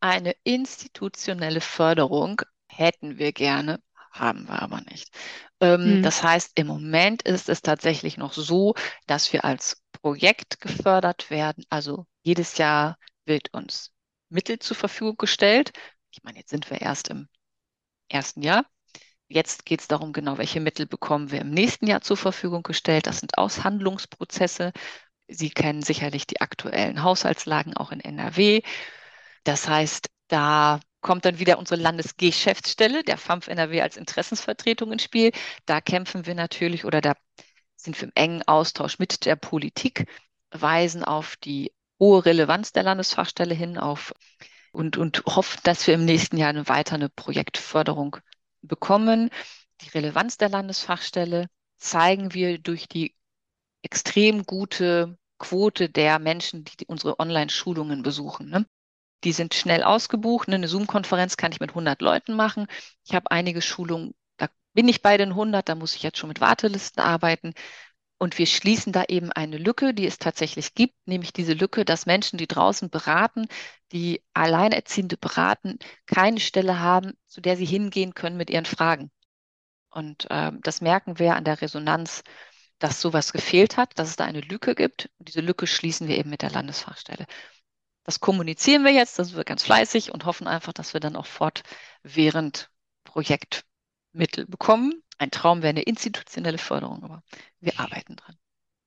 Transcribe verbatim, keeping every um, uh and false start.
Eine institutionelle Förderung hätten wir gerne, haben wir aber nicht. Ähm, Hm. das heißt, im Moment ist es tatsächlich noch so, dass wir als Projekt gefördert werden. Also jedes Jahr wird uns Mittel zur Verfügung gestellt. Ich meine, jetzt sind wir erst im ersten Jahr. Jetzt geht es darum, genau, welche Mittel bekommen wir im nächsten Jahr zur Verfügung gestellt. Das sind Aushandlungsprozesse. Sie kennen sicherlich die aktuellen Haushaltslagen auch in N R W. Das heißt, da kommt dann wieder unsere Landesgeschäftsstelle, der F A M F N R W als Interessensvertretung ins Spiel. Da kämpfen wir natürlich oder da sind wir im engen Austausch mit der Politik, weisen auf die hohe Relevanz der Landesfachstelle hin auf und, und hoffen, dass wir im nächsten Jahr eine weitere Projektförderung bekommen. Die Relevanz der Landesfachstelle zeigen wir durch die extrem gute Quote der Menschen, die unsere Online-Schulungen besuchen. Ne? Die sind schnell ausgebucht. Ne? Eine Zoom-Konferenz kann ich mit hundert Leuten machen. Ich habe einige Schulungen, da bin ich bei den hundert, da muss ich jetzt schon mit Wartelisten arbeiten. Und wir schließen da eben eine Lücke, die es tatsächlich gibt, nämlich diese Lücke, dass Menschen, die draußen beraten, die Alleinerziehende beraten, keine Stelle haben, zu der sie hingehen können mit ihren Fragen. Und ähm, das merken wir an der Resonanz, dass sowas gefehlt hat, dass es da eine Lücke gibt. Und diese Lücke schließen wir eben mit der Landesfachstelle. Das kommunizieren wir jetzt, das wird ganz fleißig und hoffen einfach, dass wir dann auch fortwährend Projektmittel bekommen. Ein Traum wäre eine institutionelle Förderung, aber wir arbeiten dran.